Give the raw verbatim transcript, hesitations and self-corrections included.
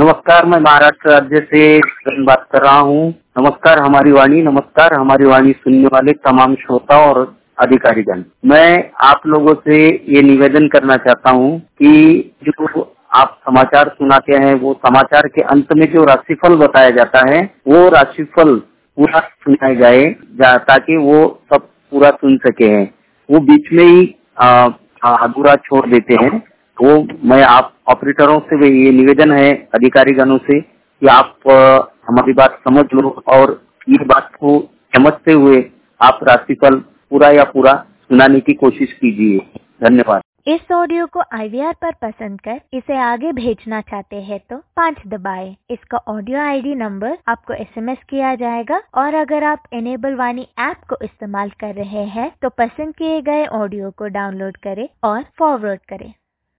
नमस्कार, मैं महाराष्ट्र राज्य से बात कर रहा हूँ। नमस्कार हमारी वाणी, नमस्कार हमारी वाणी सुनने वाले तमाम श्रोता और अधिकारीगण। मैं आप लोगों से ये निवेदन करना चाहता हूँ कि जो आप समाचार सुनाते हैं वो समाचार के अंत में जो राशिफल बताया जाता है वो राशिफल पूरा सुनाया जाए जा, ताकि वो सब पूरा सुन सके हैं। वो बीच में ही अधूरा छोड़ देते हैं। वो मैं आप ऑपरेटरों से भी ये निवेदन है अधिकारीगणों से कि आप आ, हमारी बात समझ लो और ये बात को समझते हुए आप राशिफल पूरा या पूरा सुनाने की कोशिश कीजिए। धन्यवाद। इस ऑडियो को आई वी आर पर पसंद कर इसे आगे भेजना चाहते हैं तो पाँच दबाएं। इसका ऑडियो आई डी नंबर आपको एस एम एस किया जाएगा और अगर आप इनेबल वाणी ऐप को इस्तेमाल कर रहे हैं तो पसंद किए गए ऑडियो को डाउनलोड करें और फॉरवर्ड करें।